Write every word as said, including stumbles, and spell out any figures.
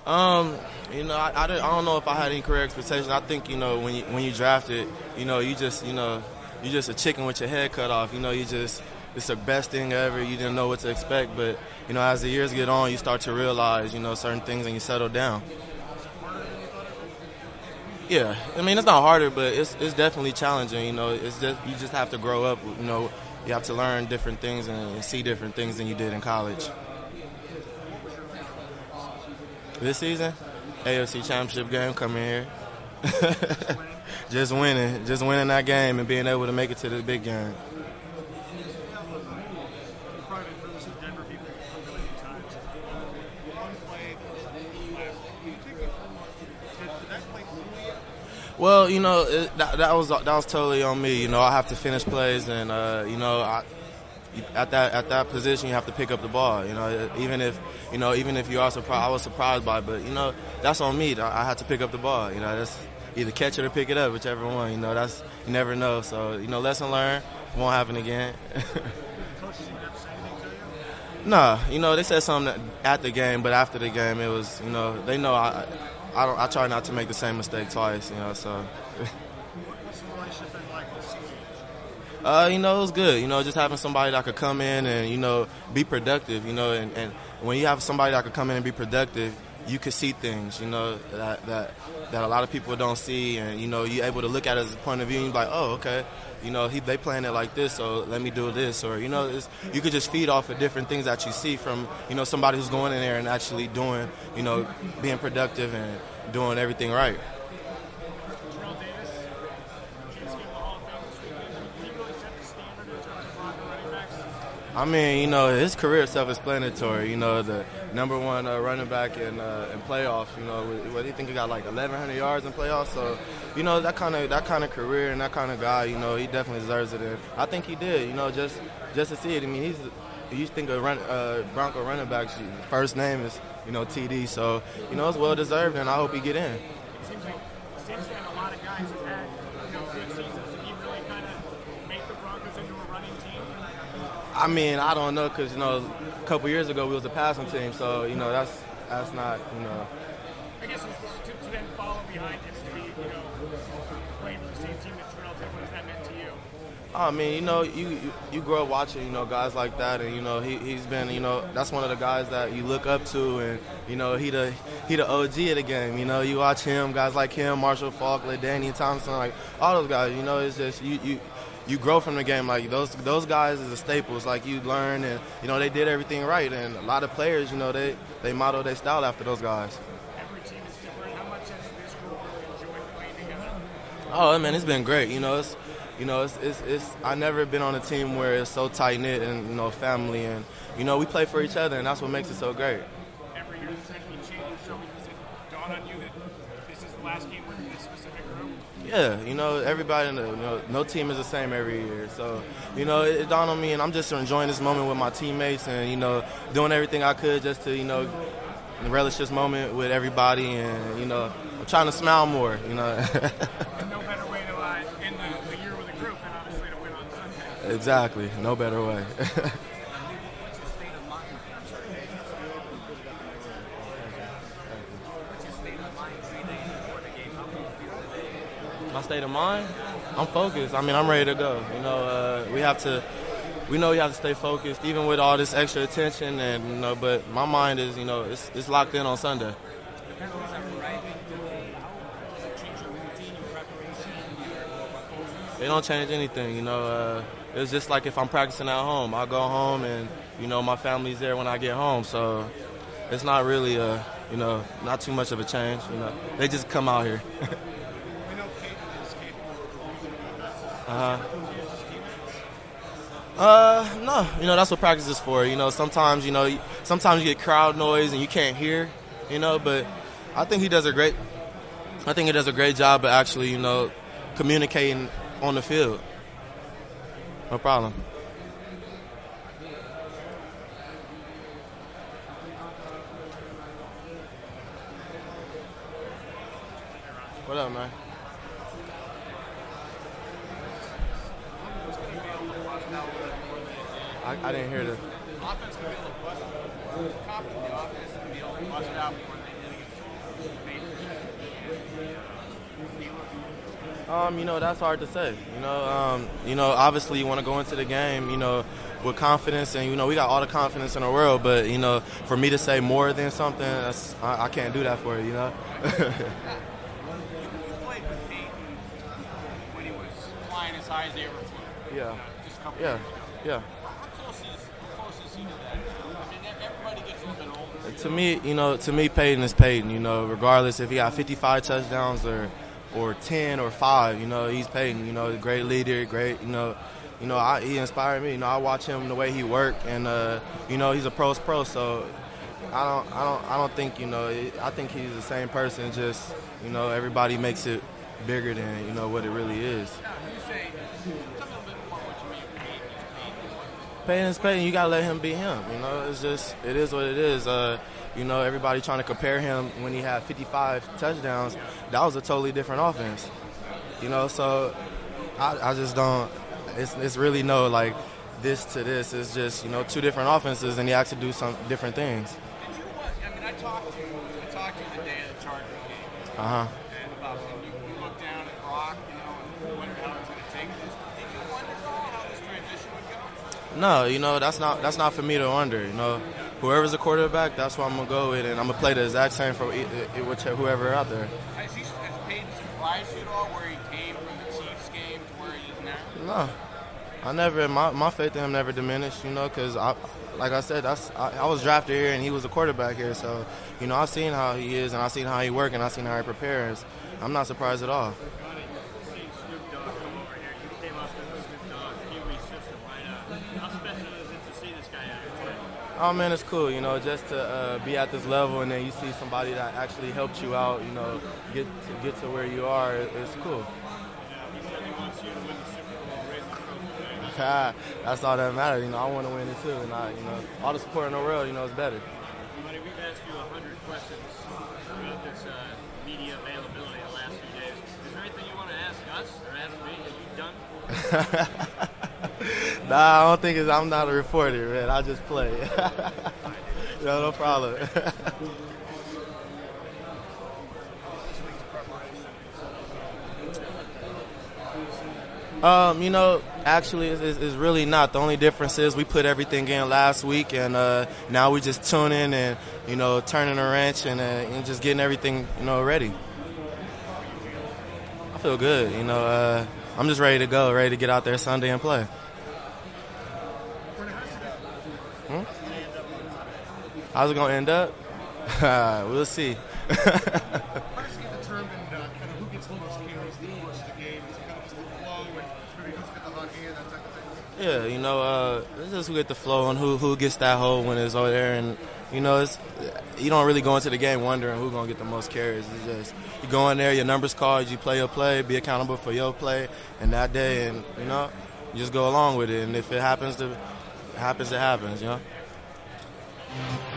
Um, you know, I, I, don't, I don't know if I had any career expectations. I think, you know, when you when you drafted, you know, you just, you know, you just a chicken with your head cut off. You know, you just, it's the best thing ever. You didn't know what to expect. But, you know, as the years get on, you start to realize, you know, certain things and you settle down. Yeah, I mean, it's not harder, but it's it's definitely challenging. You know, it's just you just have to grow up. You know, you have to learn different things and see different things than you did in college. This season, A F C Championship game coming here. Just winning, just winning that game and being able to make it to the big game. Well, you know, it, that, that was that was totally on me. You know, I have to finish plays, and uh, you know, I, at that at that position, you have to pick up the ball. You know, even if you know, even if you are surprised, I was surprised by it, but you know, that's on me. I, I had to pick up the ball. You know, that's either catch it or pick it up, whichever one. You know, that's you never know. So you know, lesson learned. Won't happen again. Nah, you know, they said something at the game, but after the game, it was, you know, they know I. I don't. I try not to make the same mistake twice, you know. So, uh, you know, it was good. You know, just having somebody that could come in and you know be productive. You know, and, and when you have somebody that could come in and be productive, you could see things. You know that that that a lot of people don't see, and you know you're able to look at it as a point of view and be like, oh, okay. You know, he, they playing it like this, so let me do this. Or, you know, it's, you could just feed off of different things that you see from, you know, somebody who's going in there and actually doing, you know, being productive and doing everything right. I mean, you know, his career is self-explanatory. You know, the number one uh, running back in uh, in playoffs. You know, what do you think he got like eleven hundred yards in playoffs? So, you know, that kind of that kind of career and that kind of guy. You know, he definitely deserves it. And I think he did. You know, just just to see it. I mean, he's you think of run, uh, Bronco running backs. First name is you know T D. So you know, it's well deserved, and I hope he get in. It seems like since then, a lot of guys have had you know good seasons. Did he really kind of make the Broncos into a running team? I mean, I don't know, because, you know, a couple years ago we was a passing team, so, you know, that's that's not, you know. I guess to, to then follow behind him to be, you know, playing for the same team that Terrell did, what has that meant to you? I mean, you know, you, you you grow up watching, you know, guys like that, and, you know, he, he's been, you know, that's one of the guys that you look up to, and, you know, he the he the O G of the game, you know. You watch him, guys like him, Marshall Faulk, Danny Thompson, like, all those guys, you know, it's just, you, you you grow from the game. Like those those guys is the staples. Like you learn, and you know they did everything right. And a lot of players, you know, they they model their style after those guys. Every team is different. How much has this group really enjoyed playing together? Oh man, it's been great. You know, it's you know it's it's, it's I've never been on a team where it's so tight knit and you know family, and you know we play for each other, and that's what makes it so great. Every year there's anything changes. So does it dawn on you that this is the last game with this specific group? Yeah, you know, everybody, in the, you know, no team is the same every year. So, you know, it, it dawned on me, and I'm just enjoying this moment with my teammates and, you know, doing everything I could just to, you know, relish this moment with everybody. And, you know, I'm trying to smile more, you know. And no better way to uh, end the, the year with a group than obviously to win on Sunday. Exactly. No better way. My state of mind, I'm focused. I mean, I'm ready to go. You know, uh, we have to, we know we have to stay focused, even with all this extra attention. And you know, but my mind is, you know, it's it's locked in on Sunday. They don't change anything. You know, uh, it's just like if I'm practicing at home, I go home and you know my family's there when I get home. So it's not really a, you know, not too much of a change. You know, they just come out here. Uh-huh. Uh, no, you know, that's what practice is for. You know, sometimes, you know, sometimes you get crowd noise and you can't hear, you know, but I think he does a great, I think he does a great job of actually, you know, communicating on the field. No problem. What up, man? I, I didn't hear the. Offense can be able to bust. Confident the offense can be able to bust out more than they do. Um, you know, that's hard to say. You know, um, you know, obviously you want to go into the game, you know, with confidence, and you know, we got all the confidence in the world. But you know, for me to say more than something, that's, I, I can't do that for you. You know. You played with Peyton when he was flying as high as they ever flew. Yeah. Uh, just a couple Yeah. years ago. Yeah. How close is how close is he to that? I mean, everybody gets a little bit older. To me, you know, to me, Peyton is Peyton. You know, regardless if he got fifty-five touchdowns or or ten or five, you know, he's Peyton. You know, great leader, great. You know, you know, I, he inspired me. You know, I watch him the way he work, and uh, you know, he's a pro's pro. So I don't, I don't, I don't think, you know, I think he's the same person. Just, you know, everybody makes it bigger than, you know, what it really is. Now, you say, tell me a little bit more what you mean Peyton is Peyton. Peyton is Peyton. You gotta let him be him. You know, it's just, it is what it is. Uh, you know, everybody trying to compare him when he had fifty-five touchdowns. That was a totally different offense. You know, so I, I just don't. It's, it's really no like this to this. It's just, you know, two different offenses, and you have to do some different things. Did you want? I mean, I talked to I talked to you the day of the Chargers game. Uh huh. And about and you, you looked down at Brock, you know, and wondered how he was going to take this. Did you wonder at all how this transition would go? No, you know, that's not that's not for me to wonder. You know, whoever's a quarterback, that's what I'm gonna go with, and I'm gonna play the exact same for e- e- whichever whoever out there. Has, he, has Peyton surprised you at all where he came from the Chiefs game to where he is now? No, I never. My, my faith in him never diminished. You know, because I, like I said, that's I, I was drafted here, and he was a quarterback here. So, you know, I've seen how he is, and I've seen how he works, and I've seen how he prepares. I'm not surprised at all. Seeing Snoop Dogg come over here, you came up in the Snoop Dogg Pee Wee system, right? Uh, how special is it to see this guy out here? Oh man, it's cool. You know, just to uh, be at this level, and then you see somebody that actually helped you out. You know, get to get to where you are. It, it's cool. He said he wants you to win the Super Bowl, raise the trophy. Ah, that's all that matters. You know, I want to win it too, and I, you know, all the support in the world, you know, is better. Buddy, we've asked you a hundred questions throughout this uh, media availability the last few days. Is there anything you want to ask us or ask me? Have you done? Nah, I don't think it's. I'm not a reporter, man. I just play. no, no problem. um, you know, actually, it's, it's really not. The only difference is we put everything in last week, and uh, now we just tune in and, you know, turning a wrench and, uh, and just getting everything, you know, ready. I feel good. You know, uh, I'm just ready to go, ready to get out there Sunday and play. Hmm? How's it going to end up? We'll see. How does it get determined uh, kind of who gets the most carries in the course of the game? Is it kind of just the flow and maybe who's got the hot hand, that type of thing? Yeah, you know, uh, it's just who get the flow and who who gets that hole when it's over there. And, you know, it's you don't really go into the game wondering who's going to get the most carries. It's just you go in there, your number's called, you play your play, be accountable for your play and that day, and, you know, you just go along with it. And if it happens to happens, it happens, you know.